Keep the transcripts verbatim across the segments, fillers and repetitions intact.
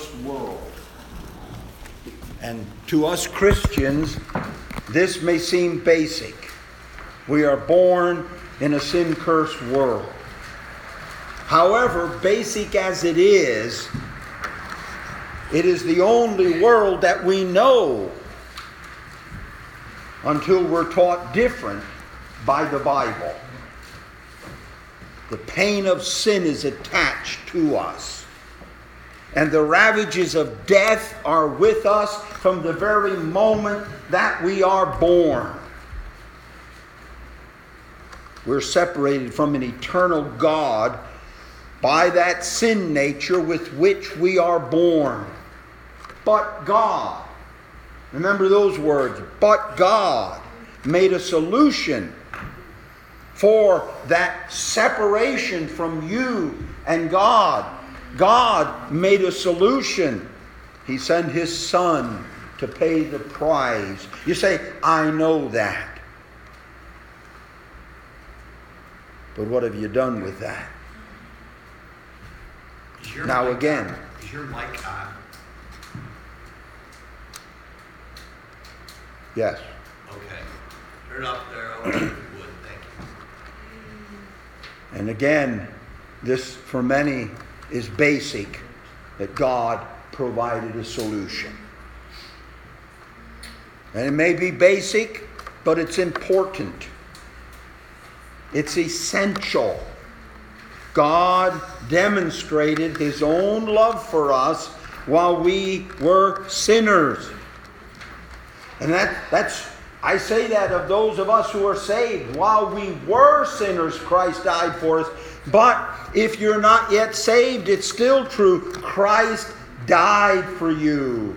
sin-cursed world. And to us Christians, this may seem basic. We are born in a sin-cursed world. However, basic as it is, it is the only world that we know until we're taught different by the Bible. The pain of sin is attached to us. And the ravages of death are with us from the very moment that we are born. We're separated from an eternal God by that sin nature with which we are born. But God, remember those words, but God made a solution for that separation from you and God. God made a solution. He sent His Son to pay the price. You say, I know that. But what have you done with that? Now mic again. On? Is your mic on? Yes. Okay. Turn it up there. Oh, if you would. Thank you. And again, this for many is basic, that God provided a solution. And it may be basic, but it's important. It's essential. God demonstrated His own love for us while we were sinners. And that, that's, I say that of those of us who are saved. While we were sinners, Christ died for us. But if you're not yet saved, it's still true. Christ died for you.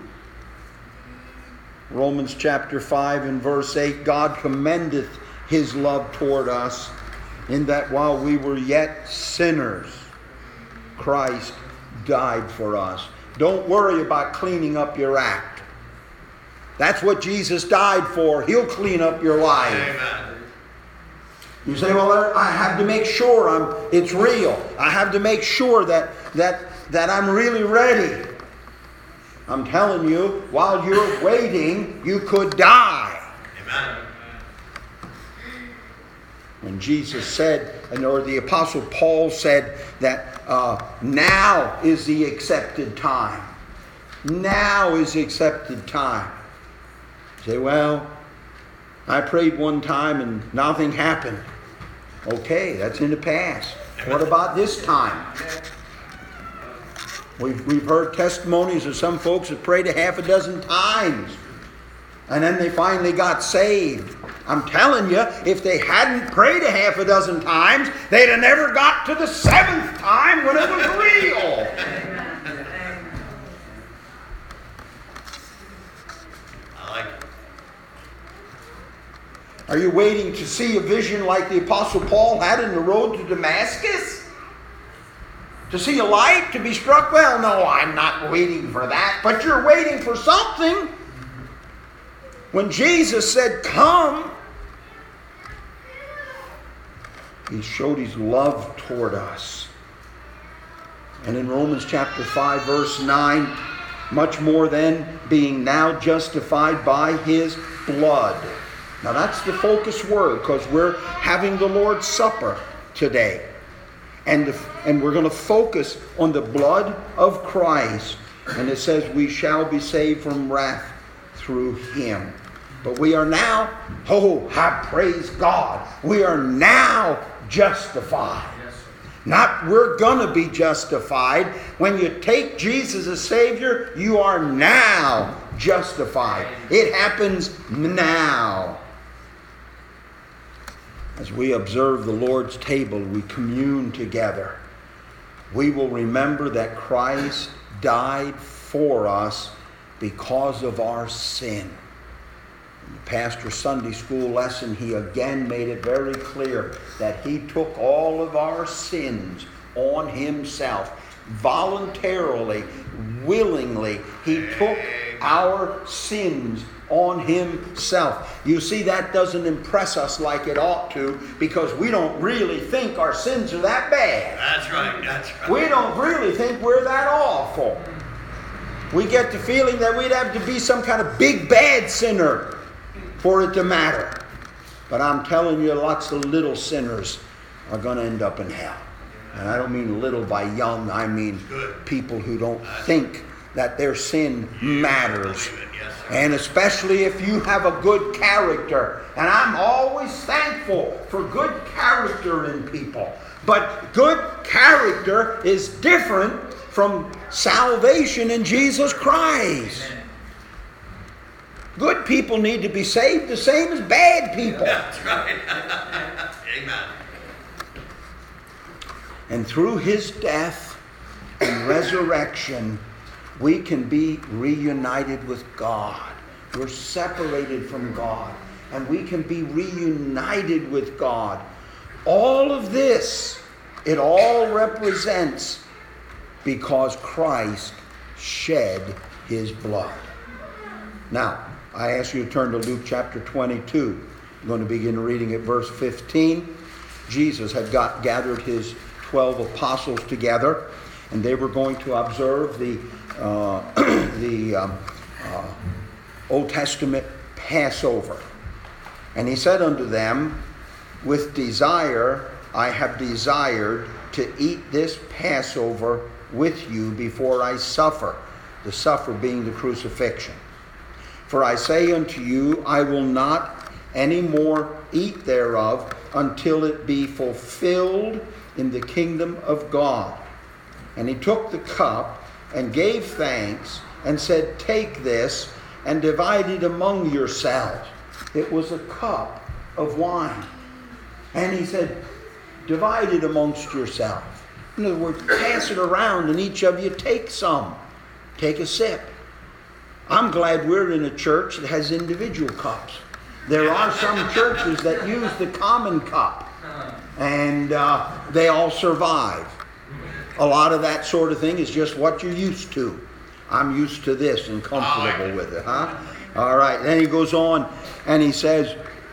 Romans chapter five and verse eight, God commendeth His love toward us, in that while we were yet sinners, Christ died for us. Don't worry about cleaning up your act. That's what Jesus died for. He'll clean up your life. Amen. You say, well, I have to make sure I'm, it's real. I have to make sure that, that, that I'm really ready. I'm telling you, while you're waiting, you could die. Amen. When Jesus said, or the Apostle Paul said that uh, now is the accepted time. Now is the accepted time. You say, well, I prayed one time and nothing happened. Okay, that's in the past. What about this time? We've, we've heard testimonies of some folks that prayed a half a dozen times. And then they finally got saved. I'm telling you, if they hadn't prayed a half a dozen times, they'd have never got to the seventh time when it was real. I like it. Are you waiting to see a vision like the Apostle Paul had in the road to Damascus? To see a light, to be struck? Well, no, I'm not waiting for that. But you're waiting for something. When Jesus said, come, He showed His love toward us. And in Romans chapter five, verse nine, much more than being now justified by His blood. Now that's the focus word, because we're having the Lord's Supper today. And, the, and we're going to focus on the blood of Christ. And it says we shall be saved from wrath through Him. But we are now, oh, I praise God, we are now justified. Yes. Not we're going to be justified. When you take Jesus as Savior, you are now justified. It happens now. As we observe the Lord's table, we commune together. We will remember that Christ died for us because of our sin. In the pastor's Sunday school lesson, he again made it very clear that He took all of our sins on Himself. Voluntarily, willingly, He took our sins on Himself. You see, that doesn't impress us like it ought to, because we don't really think our sins are that bad. That's right, that's right. We don't really think we're that awful. We get the feeling that we'd have to be some kind of big bad sinner for it to matter. But I'm telling you, lots of little sinners are going to end up in hell. And I don't mean little by young. I mean people who don't think that their sin matters. And especially if you have a good character. And I'm always thankful for good character in people. But good character is different from salvation in Jesus Christ. Good people need to be saved the same as bad people. That's right. Amen. And through his death and resurrection, we can be reunited with God. We're separated from God, and we can be reunited with God. All of this, it all represents because Christ shed his blood. Now, I ask you to turn to Luke chapter twenty-two. I'm going to begin reading at verse fifteen. Jesus had got gathered his twelve apostles together, and they were going to observe the uh, the um, uh, Old Testament Passover. And he said unto them, with desire I have desired to eat this Passover with you before I suffer, the suffer being the crucifixion. For I say unto you, I will not any more eat thereof until it be fulfilled in the kingdom of God. And he took the cup and gave thanks and said, take this and divide it among yourselves. It was a cup of wine. And he said, divide it amongst yourselves. In other words, pass it around and each of you take some. Take a sip. I'm glad we're in a church that has individual cups. There are some churches that use the common cup, and uh, they all survive. A lot of that sort of thing is just what you're used to. I'm used to this and comfortable with it, huh? All right. Then he goes on and he says,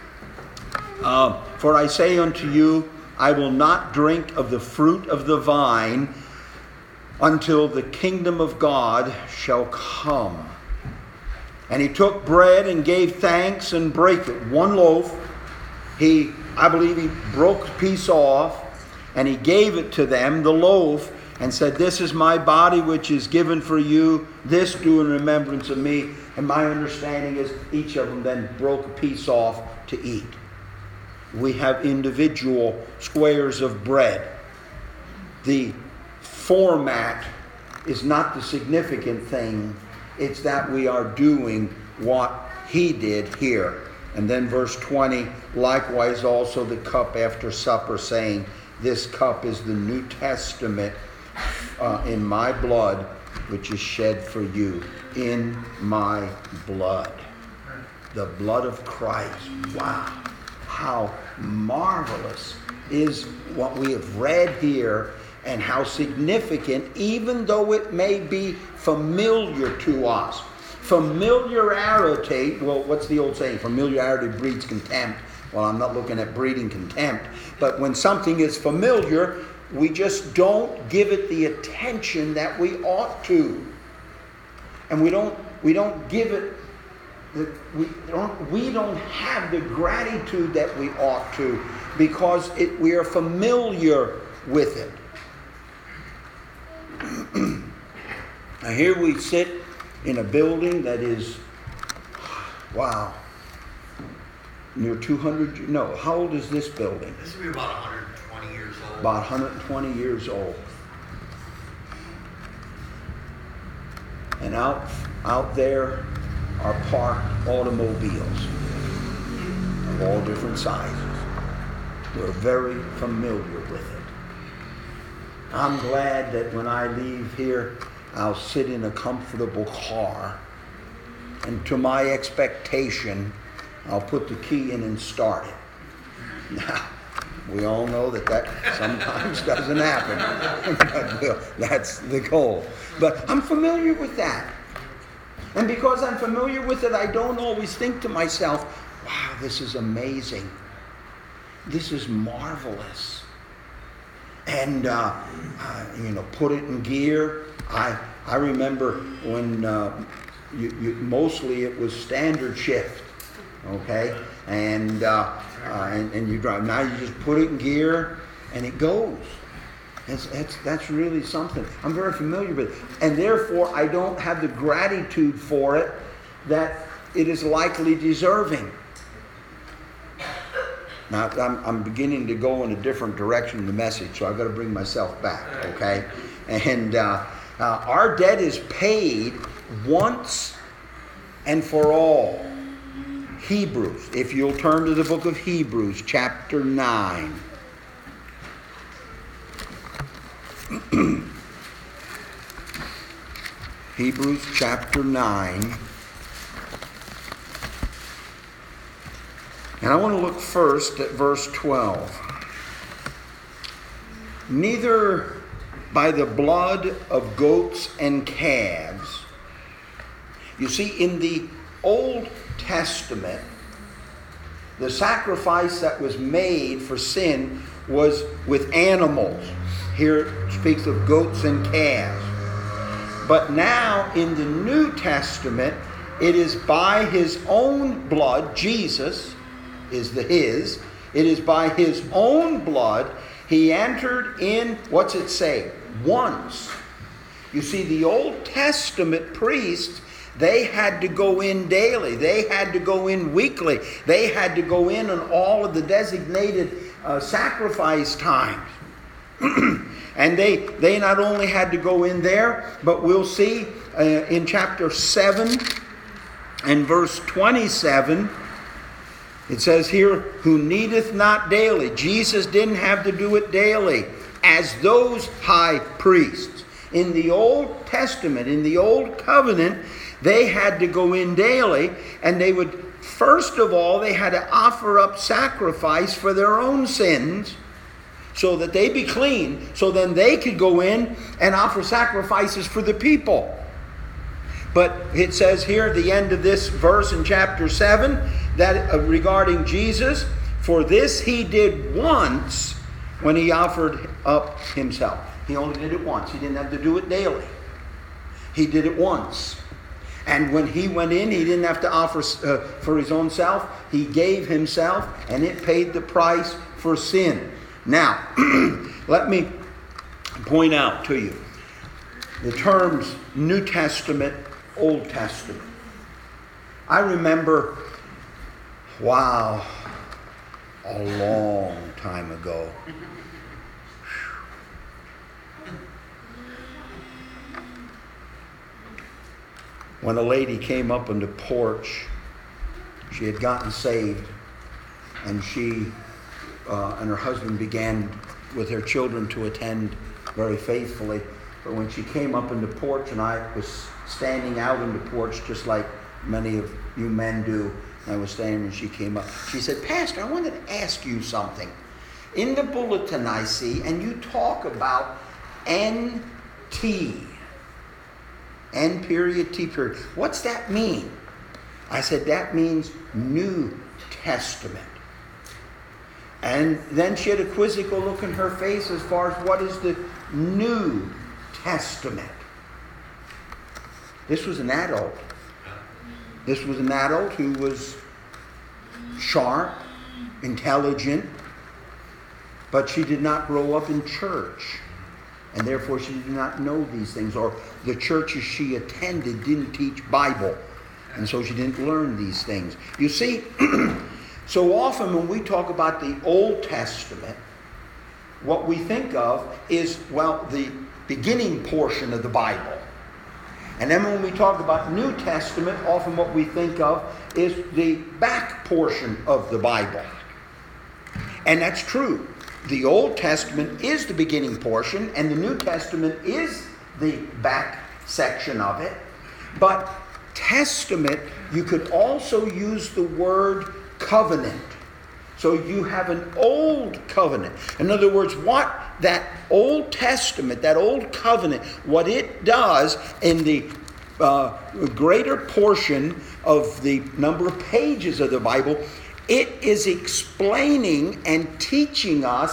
uh, for I say unto you, I will not drink of the fruit of the vine until the kingdom of God shall come. And he took bread and gave thanks and brake it. One loaf. He, I believe he broke a piece off and he gave it to them, the loaf, and said, this is my body which is given for you. This do in remembrance of me. And my understanding is each of them then broke a piece off to eat. We have individual squares of bread. The format is not the significant thing. It's that we are doing what he did here. And then verse twenty, likewise also the cup after supper, saying, this cup is the New Testament uh, in my blood, which is shed for you. In my blood. The blood of Christ. Wow. How marvelous is what we have read here, and how significant, even though it may be familiar to us. Familiarity, well, what's the old saying? Familiarity breeds contempt. Well, I'm not looking at breeding contempt. But when something is familiar, we just don't give it the attention that we ought to. And we don't we don't give it, the, we, don't, we don't have the gratitude that we ought to, because it, we are familiar with it. Now here we sit in a building that is, wow, near two hundred, no, how old is this building? This will be about one hundred twenty years old. About one hundred twenty years old. And out, out there are parked automobiles of all different sizes. We're very familiar with it. I'm glad that when I leave here, I'll sit in a comfortable car, and to my expectation, I'll put the key in and start it. Now, we all know that that sometimes doesn't happen, but well, that's the goal. But I'm familiar with that. And because I'm familiar with it, I don't always think to myself, wow, this is amazing. This is marvelous. And, uh, uh, you know, put it in gear. I I remember when uh, you, you, mostly it was standard shift, okay? And, uh, uh, and and you drive. Now you just put it in gear and it goes. That's, that's, that's really something. I'm very familiar with it. And therefore, I don't have the gratitude for it that it is likely deserving. Now, I'm, I'm beginning to go in a different direction in the message, so I've got to bring myself back, okay? And uh, uh, our debt is paid once and for all. Hebrews, if you'll turn to the book of Hebrews, chapter nine. Hebrews chapter nine. And I want to look first at verse twelve. Neither by the blood of goats and calves. You see, in the Old Testament, the sacrifice that was made for sin was with animals. Here it speaks of goats and calves. But now in the New Testament, it is by his own blood, Jesus is the his, it is by his own blood he entered in, what's it say? Once. You see, the Old Testament priests, they had to go in daily. They had to go in weekly. They had to go in on all of the designated uh, sacrifice times. And they, they not only had to go in there, but we'll see uh, in chapter seven and verse twenty-seven, it says here, who needeth not daily. Jesus didn't have to do it daily, as those high priests. In the Old Testament, in the Old Covenant, they had to go in daily, and they would, first of all, they had to offer up sacrifice for their own sins, so that they be clean, so then they could go in and offer sacrifices for the people. But it says here at the end of this verse in chapter seven, that uh, regarding Jesus, for this he did once when he offered up himself. He only did it once. He didn't have to do it daily. He did it once. And when he went in, he didn't have to offer uh, for his own self. He gave himself, and it paid the price for sin. Now, let me point out to you the terms New Testament, Old Testament. I remember, wow, a long time ago. When a lady came up on the porch, she had gotten saved, and she uh, and her husband began with their children to attend very faithfully. But when she came up on the porch, and I was standing out on the porch just like many of you men do, and I was standing and she came up. She said, Pastor, I wanted to ask you something. In the bulletin I see, and you talk about N T. N period, T period. What's that mean? I said, that means New Testament. And then she had a quizzical look in her face as far as what is the New Testament. This was an adult. This was an adult who was sharp, intelligent, but she did not grow up in church. And therefore she did not know these things. Or the churches she attended didn't teach Bible. And so she didn't learn these things. You see, so often when we talk about the Old Testament, what we think of is, well, the beginning portion of the Bible. And then when we talk about New Testament, often what we think of is the back portion of the Bible. And that's true. The Old Testament is the beginning portion, and the New Testament is the back section of it. But Testament, you could also use the word covenant. So you have an old covenant. In other words, what that Old Testament, that old covenant, what it does in the uh, greater portion of the number of pages of the Bible, it is explaining and teaching us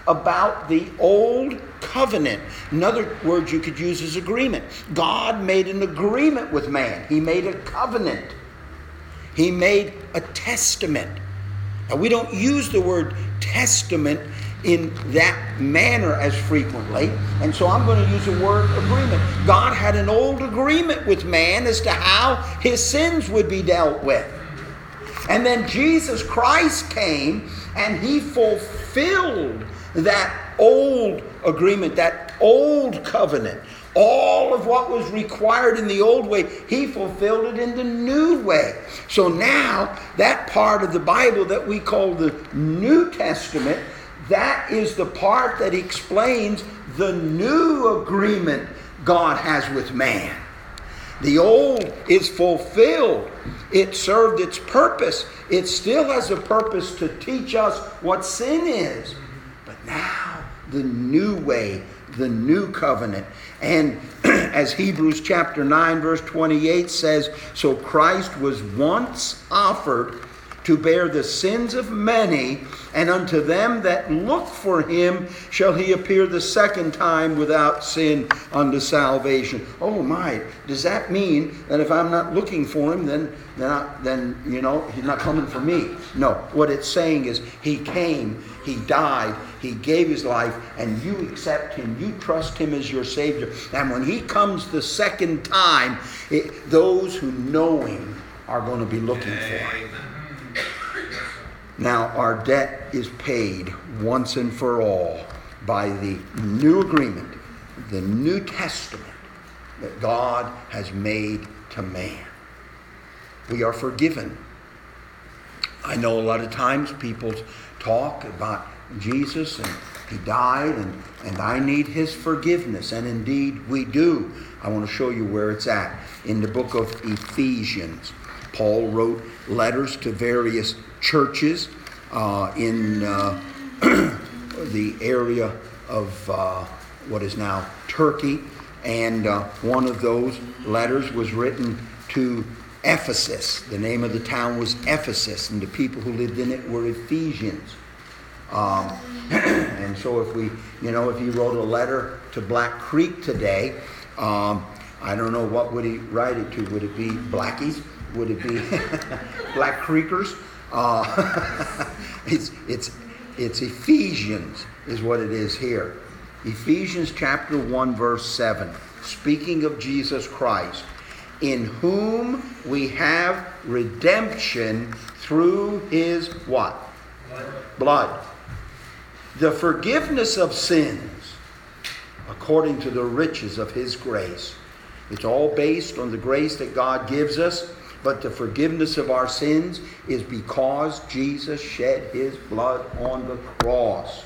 about the old covenant. Another word you could use is agreement. God made an agreement with man. He made a covenant. He made a testament. Now, we don't use the word testament in that manner as frequently, and so I'm going to use the word agreement. God had an old agreement with man as to how his sins would be dealt with. And then Jesus Christ came and he fulfilled that old agreement, that old covenant. All of what was required in the old way, he fulfilled it in the new way. So now, that part of the Bible that we call the New Testament, that is the part that explains the new agreement God has with man. The old is fulfilled. It served its purpose. It still has a purpose to teach us what sin is. But now, the new way, the new covenant. And as Hebrews chapter nine verse twenty-eight says, so Christ was once offered to bear the sins of many, and unto them that look for him shall he appear the second time without sin unto salvation. Oh my, does that mean that if I'm not looking for him, then then, I, then you know, he's not coming for me? No, what it's saying is he came, he died, he gave his life, and you accept him, you trust him as your Savior. And when he comes the second time, it, those who know him are going to be looking for him. Now, our debt is paid once and for all by the new agreement, the New Testament that God has made to man. We are forgiven. I know a lot of times people talk about Jesus and he died and, and I need his forgiveness. And indeed we do. I want to show you where it's at. In the book of Ephesians, Paul wrote letters to various churches uh, in uh, the area of uh, what is now Turkey. And uh, one of those letters was written to Ephesus. The name of the town was Ephesus, and the people who lived in it were Ephesians. Um, and so if we, you know, if he wrote a letter to Black Creek today, um, I don't know, what would he write it to? Would it be Blackies? Would it be Black Creekers? Uh, it's it's it's Ephesians is what it is here. Ephesians chapter one verse seven. Speaking of Jesus Christ, in whom we have redemption through his what? Blood. Blood. The forgiveness of sins according to the riches of his grace. It's all based on the grace that God gives us, but the forgiveness of our sins is because Jesus shed his blood on the cross.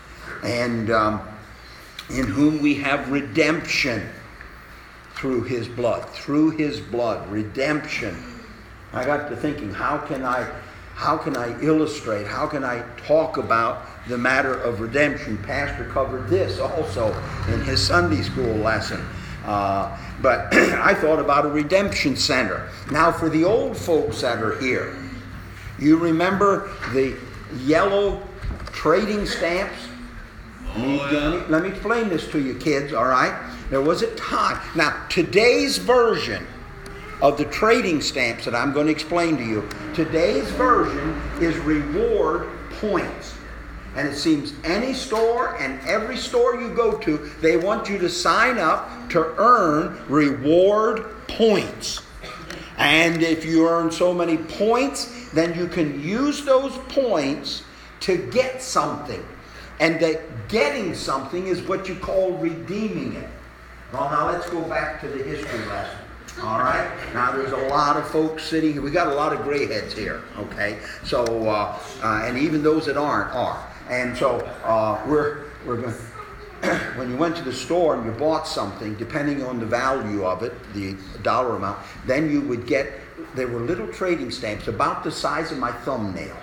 And um, in whom we have redemption through his blood. Through his blood. Redemption. I got to thinking, how can I how can I illustrate, how can I talk about the matter of redemption? Pastor covered this also in his Sunday school lesson. Uh, but I thought about a redemption center. Now for the old folks that are here, you remember the yellow trading stamps? Let me, let me, let me explain this to you kids, all right? There was a time. Now today's version of the trading stamps that I'm going to explain to you, today's version is reward points. And it seems any store and every store you go to, they want you to sign up to earn reward points. And if you earn so many points, then you can use those points to get something. And that getting something is what you call redeeming it. Well, now let's go back to the history lesson. All right? Now, there's a lot of folks sitting here. We got a lot of gray heads here, okay? So, uh, uh, and even those that aren't are. And so, uh, we're we're going. When you went to the store and you bought something, depending on the value of it, the dollar amount, then you would get. There were little trading stamps about the size of my thumbnail.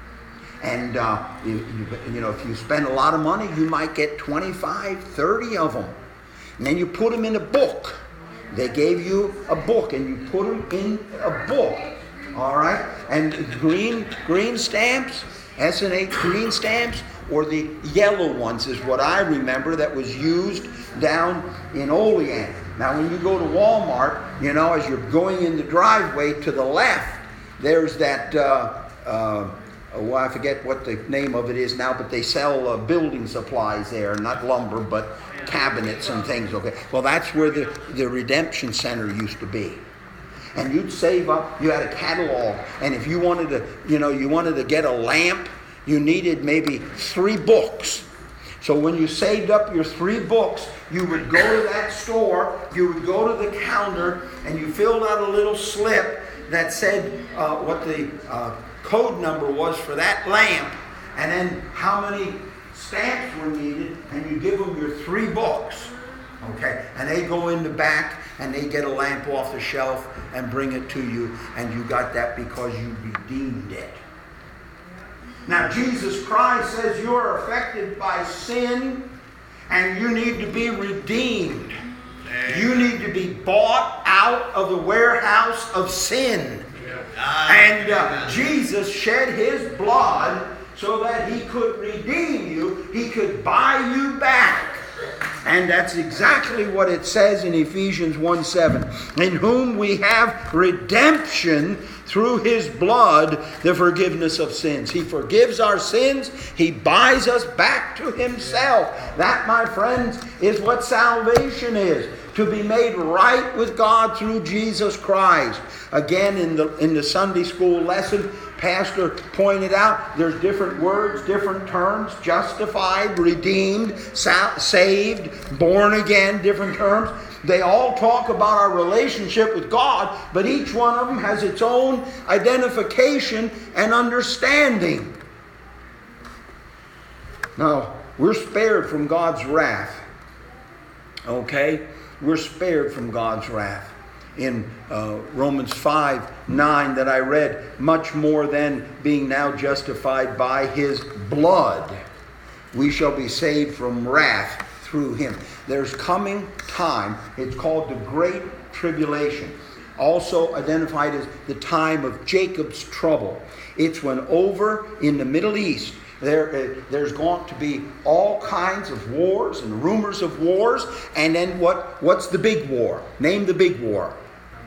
And uh, you, you, you know, if you spend a lot of money, you might get twenty-five, thirty of them. And then you put them in a book. They gave you a book, and you put them in a book, all right? And green green stamps, S and A green stamps, or the yellow ones is what I remember that was used down in Olean. Now when you go to Walmart, you know, as you're going in the driveway to the left, there's that, uh, uh, well, I forget what the name of it is now, but they sell uh, building supplies there, not lumber, but cabinets and things. Okay, well, that's where the, the Redemption Center used to be. And you'd save up, you had a catalog, and if you wanted to, you know, you wanted to get a lamp, you needed maybe three books. So when you saved up your three books, you would go to that store, you would go to the counter, and you filled out a little slip that said uh, what the uh, code number was for that lamp, and then how many stamps were needed, and you give them your three books. Okay, and they go in the back and they get a lamp off the shelf and bring it to you, and you got that because you redeemed it. Now Jesus Christ says you're affected by sin and you need to be redeemed. You need to be bought out of the warehouse of sin. And uh, Jesus shed his blood so that he could redeem you. He could buy you back. And that's exactly what it says in Ephesians one seven. In whom we have redemption through his blood, the forgiveness of sins. He forgives our sins. He buys us back to himself. That, my friends, is what salvation is. To be made right with God through Jesus Christ. Again, in the in the Sunday school lesson, Pastor pointed out there's different words, different terms: justified, redeemed, saved, born again, different terms. They all talk about our relationship with God, but each one of them has its own identification and understanding. Now, we're spared from God's wrath. Okay? We're spared from God's wrath. In uh, Romans five nine that I read, much more than being now justified by his blood, we shall be saved from wrath through him. There's coming time, it's called the Great Tribulation, also identified as the time of Jacob's trouble. It's when over in the Middle East, There, uh, there's going to be all kinds of wars and rumors of wars. And then what? What's the big war? Name the big war.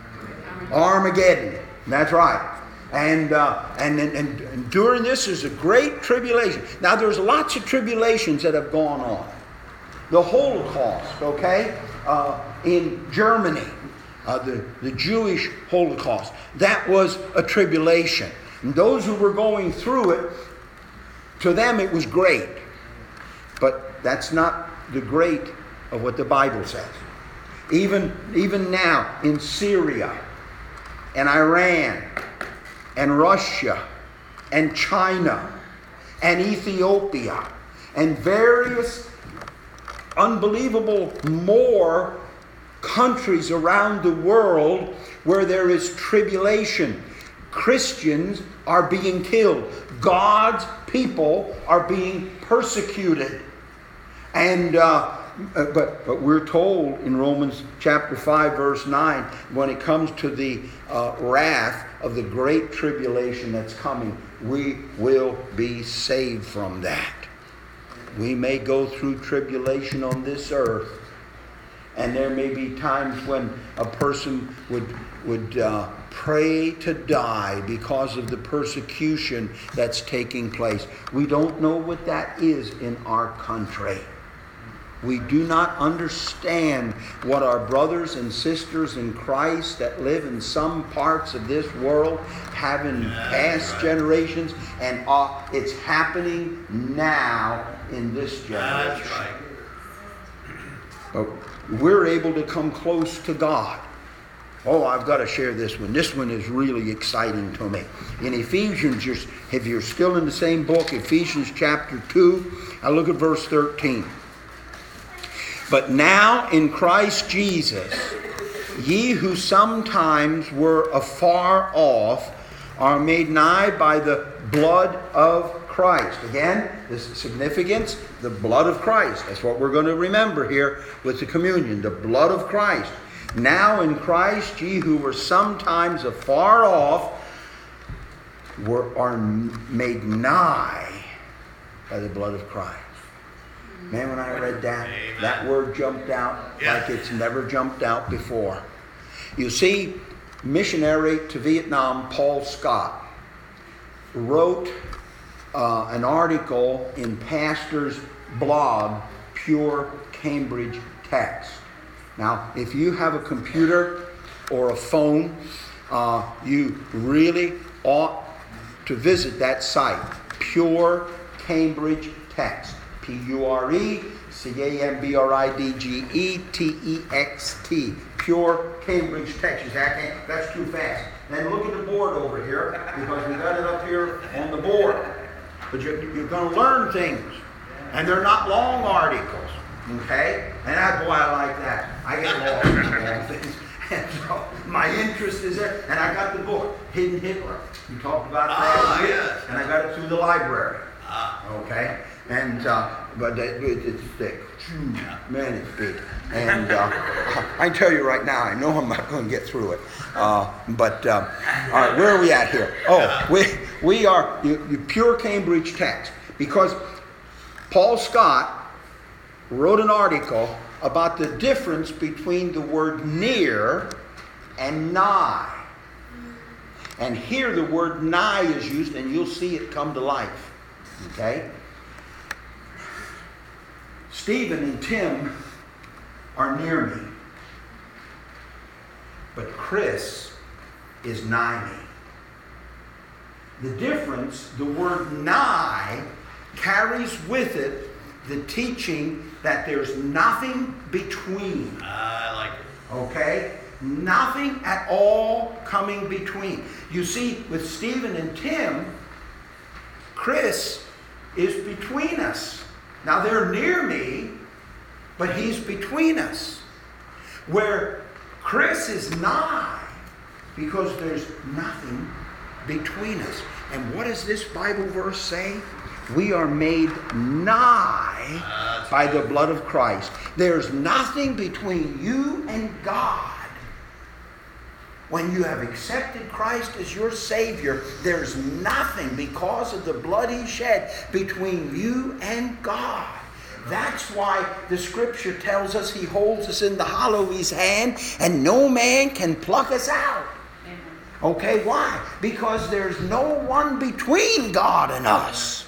Armageddon. That's right. And, uh, and, and, and during this is a great tribulation. Now there's lots of tribulations that have gone on. The Holocaust, okay, uh, in Germany, uh, the, the Jewish Holocaust, that was a tribulation. And those who were going through it, to them it was great. But that's not the great of what the Bible says. Even, even now in Syria and Iran and Russia and China and Ethiopia and various unbelievable more countries around the world where there is tribulation. Christians are being killed. God's people are being persecuted. And uh, but but we're told in Romans chapter five verse nine, when it comes to the uh, wrath of the great tribulation that's coming, we will be saved from that. We may go through tribulation on this earth, and there may be times when a person would would uh, pray to die because of the persecution that's taking place. We don't know what that is in our country. We do not understand what our brothers and sisters in Christ that live in some parts of this world have in yeah, past right. generations, and uh, it's happening now in this generation. That's right. But we're able to come close to God. Oh, I've got to share this one. This one is really exciting to me. In Ephesians, if you're still in the same book, Ephesians chapter two, I look at verse thirteen. But now in Christ Jesus, ye who sometimes were afar off are made nigh by the blood of Christ. Again, this significance, the blood of Christ. That's what we're going to remember here with the communion, the blood of Christ. Now in Christ, ye who were sometimes afar off were, are made nigh by the blood of Christ. Man, when I read that, Amen. that word jumped out Yeah. like it's never jumped out before. You see, missionary to Vietnam, Paul Scott, wrote uh, an article in Pastor's blog, Pure Cambridge Text. Now, if you have a computer or a phone, uh, you really ought to visit that site, Pure Cambridge Text. P U R E C A M B R I D G E T E X T. Pure Cambridge Text. You say, I can't, that's too fast. Then look at the board over here, because we got it up here on the board. But you're, you're going to learn things. And they're not long articles. Okay? And I, boy, I like that. I get lost in long things. And so my interest is there. And I got the book, Hidden Hitler. You talked about that. Ah, yes. And I got it through the library. Ah. Okay? And, uh, but it, it, it's thick. Man, it's big. And uh, I can tell you right now, I know I'm not going to get through it. Uh, but, uh, all right, where are we at here? Oh, we, we are you, you Pure Cambridge Text. Because Paul Scott wrote an article about the difference between the word near and nigh. And here the word nigh is used, and you'll see it come to life. Okay? Stephen and Tim are near me. But Chris is nigh me. The difference, the word nigh carries with it the teaching that there's nothing between. I like it. Okay? Nothing at all coming between. You see, with Stephen and Tim, Chris is between us. Now they're near me, but he's between us. Where Chris is nigh, because there's nothing between us. And what does this Bible verse say? We are made nigh Uh, by the blood of Christ. There's nothing between you and God. When you have accepted Christ as your Savior, there's nothing, because of the blood He shed, between you and God. That's why the Scripture tells us He holds us in the hollow of His hand, and no man can pluck us out. Okay, why? Because there's no one between God and us.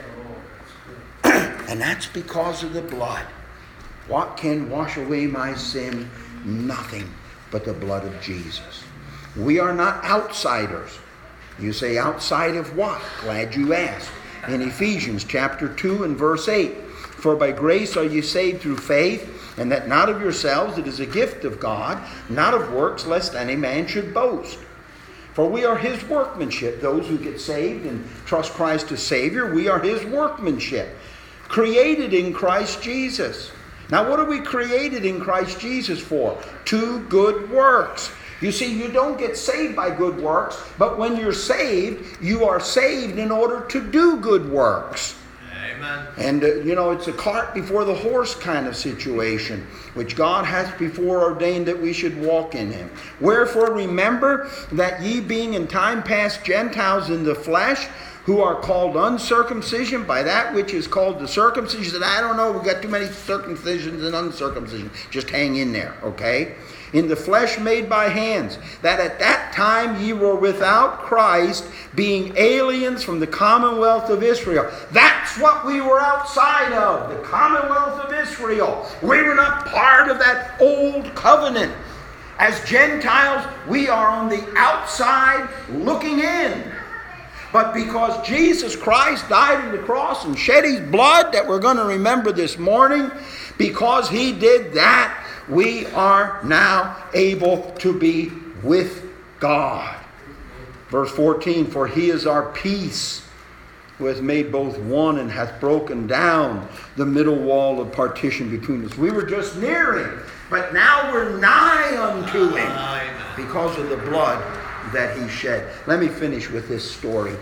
And that's because of the blood. What can wash away my sin? Nothing but the blood of Jesus. We are not outsiders. You say, outside of what? Glad you asked. In Ephesians chapter two and verse eight, for by grace are you saved through faith, and that not of yourselves, it is a gift of God, not of works, lest any man should boast. For we are His workmanship. Those who get saved and trust Christ as Savior, we are His workmanship, created in Christ Jesus. Now, what are we created in Christ Jesus for? Two good works. You see, you don't get saved by good works, but when you're saved, you are saved in order to do good works. Amen. And, uh, you know, it's a cart before the horse kind of situation, which God has before ordained that we should walk in Him. Wherefore remember that ye being in time past Gentiles in the flesh, who are called uncircumcision by that which is called the circumcision. I don't know, we've got too many circumcisions and uncircumcision. Just hang in there, okay? In the flesh made by hands, that at that time ye were without Christ, being aliens from the commonwealth of Israel. That's what we were outside of, the commonwealth of Israel. We were not part of that old covenant. As Gentiles, we are on the outside looking in. But because Jesus Christ died on the cross and shed His blood that we're going to remember this morning, because He did that, we are now able to be with God. Verse fourteen, for He is our peace, who has made both one and hath broken down the middle wall of partition between us. We were just near Him, but now we're nigh unto Him Amen. because of the blood that He shed. Let me finish with this story.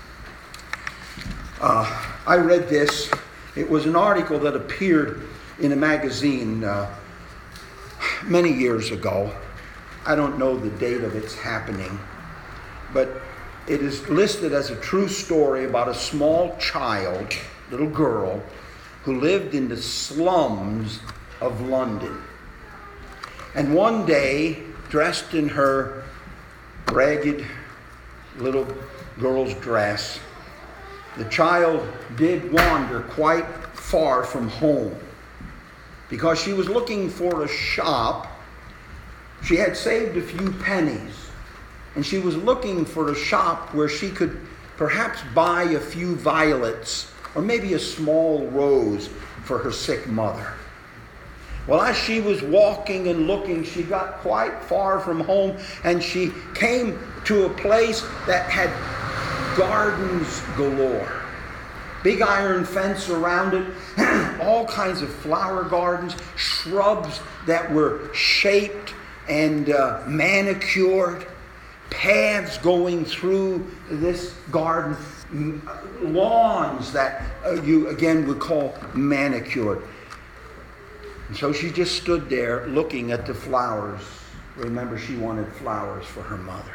Uh, I read this. It was an article that appeared in a magazine uh, many years ago. I don't know the date of its happening, but it is listed as a true story about a small child little girl who lived in the slums of London. And one day, dressed in her ragged little girl's dress, the child did wander quite far from home because she was looking for a shop. She had saved a few pennies, and she was looking for a shop where she could perhaps buy a few violets or maybe a small rose for her sick mother. Well, as she was walking and looking, she got quite far from home, and she came to a place that had gardens galore. Big iron fence around it, all kinds of flower gardens, shrubs that were shaped and uh, manicured, paths going through this garden, lawns that uh, you again would call manicured. And so she just stood there looking at the flowers. Remember, she wanted flowers for her mother.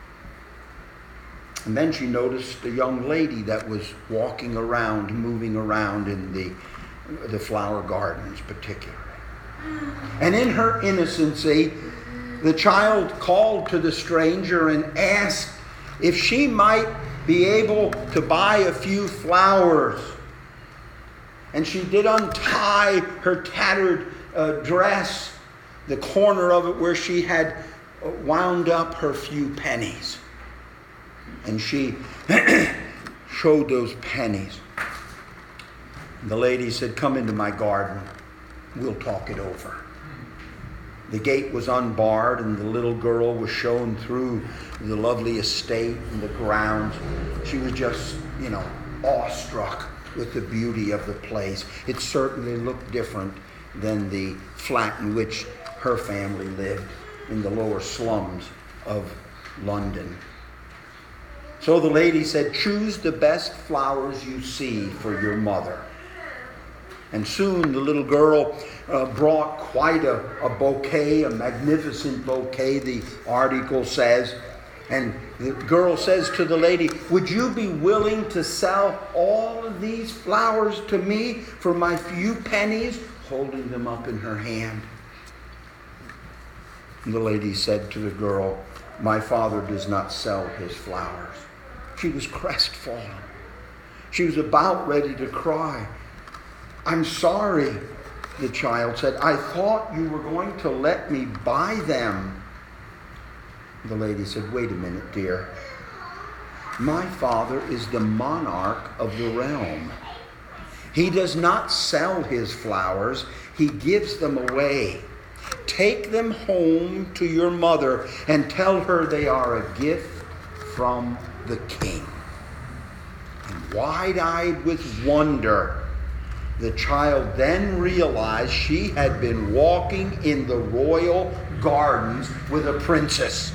And then she noticed a young lady that was walking around, moving around in the, the flower gardens particularly. And in her innocency, the child called to the stranger and asked if she might be able to buy a few flowers. And she did untie her tattered uh, dress, the corner of it where she had wound up her few pennies. And she showed those pennies. And the lady said, "Come into my garden. We'll talk it over." The gate was unbarred, and the little girl was shown through the lovely estate and the grounds. She was just, you know, awestruck with the beauty of the place. It certainly looked different than the flat in which her family lived in the lower slums of London. So the lady said, "Choose the best flowers you see for your mother." And soon the little girl uh, brought quite a, a bouquet, a magnificent bouquet, the article says. And the girl says to the lady, "Would you be willing to sell all of these flowers to me for my few pennies?" Holding them up in her hand. And the lady said to the girl, "My father does not sell his flowers." She was crestfallen. She was about ready to cry. "I'm sorry," the child said. "I thought you were going to let me buy them." The lady said, "Wait a minute, dear. My father is the monarch of the realm. He does not sell his flowers. He gives them away. Take them home to your mother and tell her they are a gift from the king." And wide-eyed with wonder, the child then realized she had been walking in the royal gardens with a princess.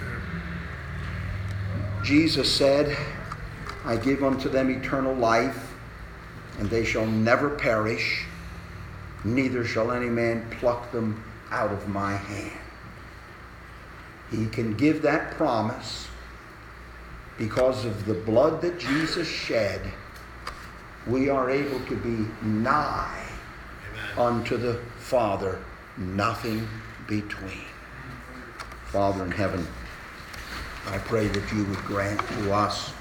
Jesus said, "I give unto them eternal life, and they shall never perish, neither shall any man pluck them out of my hand." He can give that promise because of the blood that Jesus shed. We are able to be nigh Amen. Unto the Father, nothing between. Father in heaven, I pray that you would grant to us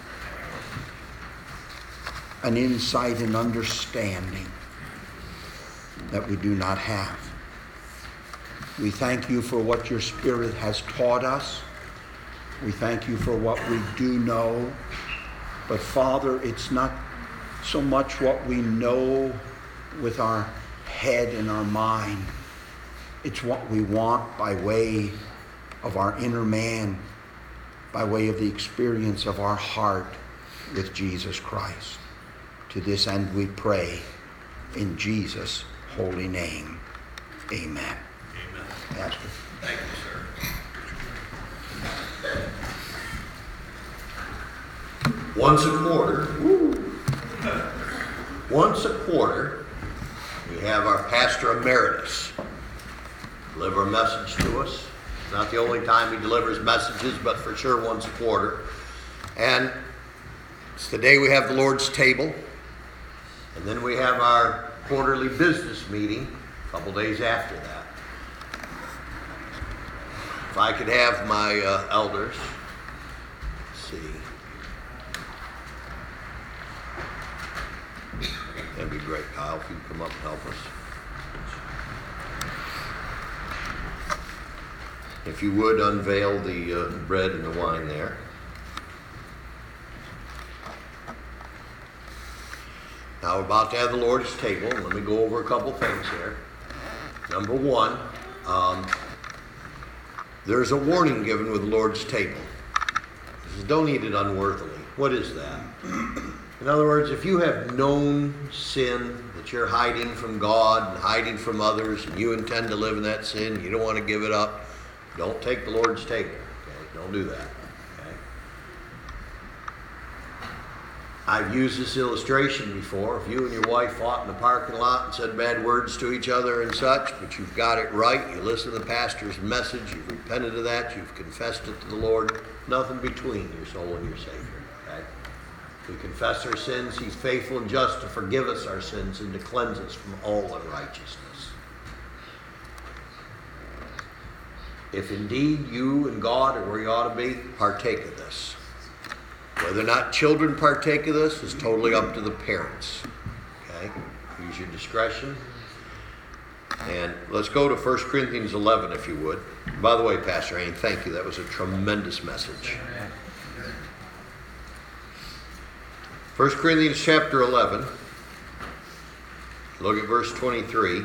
an insight and understanding that we do not have. We thank you for what your Spirit has taught us. We thank you for what we do know. But Father, it's not so much what we know with our head and our mind. It's what we want by way of our inner man, by way of the experience of our heart with Jesus Christ. To this end we pray in Jesus' holy name. Amen. Amen. Pastor. Thank you, sir. Once a quarter, once a quarter, we have our pastor emeritus deliver a message to us. It's not the only time he delivers messages, but for sure once a quarter. And it's the day we have the Lord's table. And then we have our quarterly business meeting a couple days after that. If I could have my uh, elders, let's see. That'd be great, Kyle, if you'd come up and help us. If you would unveil the uh, bread and the wine there. Now we're about to have the Lord's table. Let me go over a couple things here. Number one, um, there's a warning given with the Lord's table. It says, don't eat it unworthily. What is that? In other words, if you have known sin that you're hiding from God and hiding from others, and you intend to live in that sin, you don't want to give it up, don't take the Lord's table. Okay? Don't do that. Okay? I've used this illustration before. If you and your wife fought in the parking lot and said bad words to each other and such, but you've got it right, you listen to the pastor's message, you've repented of that, you've confessed it to the Lord, nothing between your soul and your Savior. Okay? We confess our sins. He's faithful and just to forgive us our sins and to cleanse us from all unrighteousness. If indeed you and God are where you ought to be, partake of this. Whether or not children partake of this is totally up to the parents. Okay? Use your discretion. And let's go to First Corinthians eleven, if you would. By the way, Pastor Hayne, thank you. That was a tremendous message. First Corinthians chapter eleven. Look at verse twenty-three.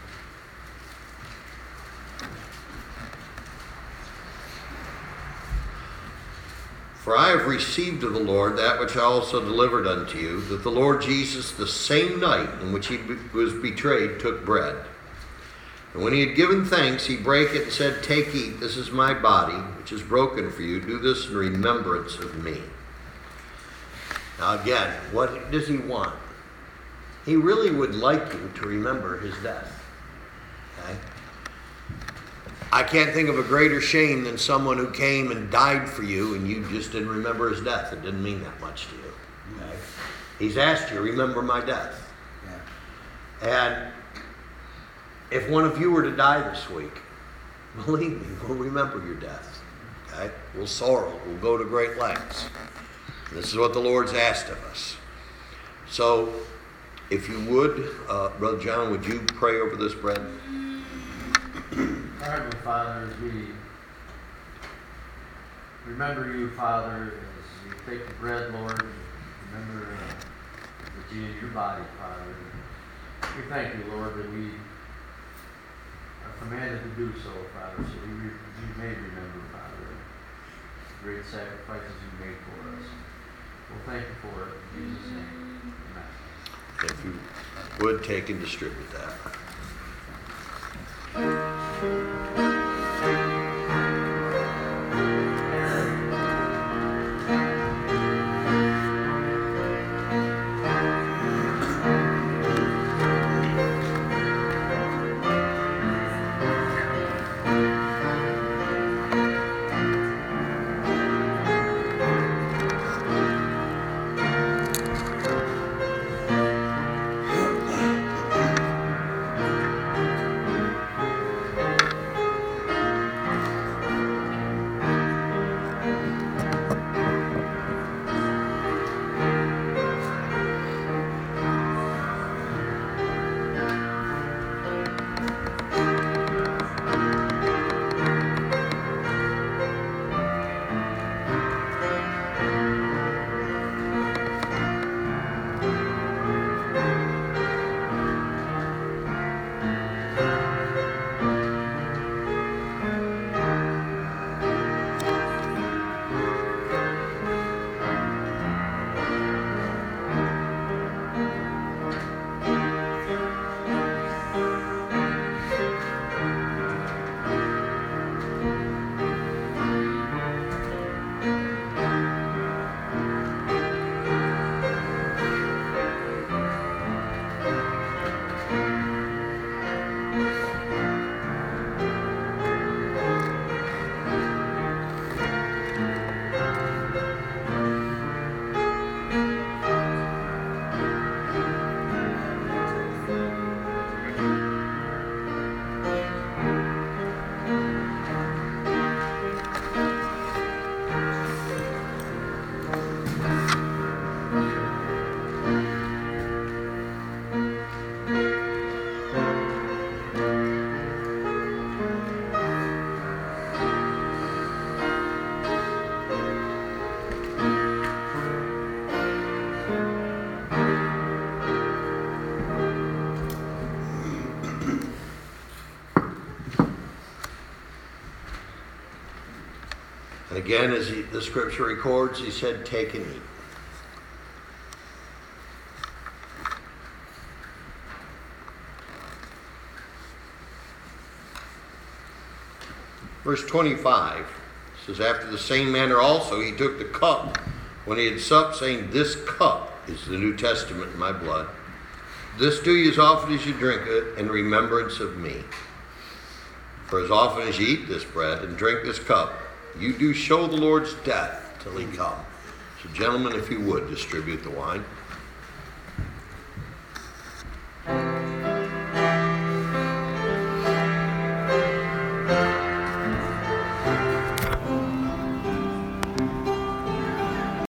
For I have received of the Lord that which I also delivered unto you, that the Lord Jesus, the same night in which he was betrayed, took bread. And when he had given thanks, he brake it and said, Take, eat, this is my body, which is broken for you. Do this in remembrance of me. Now again, what does he want? He really would like you to remember his death. Okay? I can't think of a greater shame than someone who came and died for you and you just didn't remember his death. It didn't mean that much to you. Okay? He's asked you, remember my death. Yeah. And if one of you were to die this week, believe me, we'll remember your death. Okay? We'll sorrow. We'll go to great lengths. This is what the Lord's asked of us. So, if you would, uh, Brother John, would you pray over this bread? Our Heavenly Father, as we remember you, Father, as we take the bread, Lord, remember uh, that you your body, Father. We thank you, Lord, that we are commanded to do so, Father, so we, re- we may remember, Father, the great sacrifices you made for us. Well, thank you for it. In Jesus' name, amen. If you would, take and distribute that. again, as he, the scripture records, he said, take and eat. Verse twenty-five says, after the same manner also he took the cup when he had supped, saying, this cup is the New Testament in my blood. This do ye as often as you drink it in remembrance of me. For as often as you eat this bread and drink this cup, you do show the Lord's death till he come. So gentlemen, if you would, distribute the wine.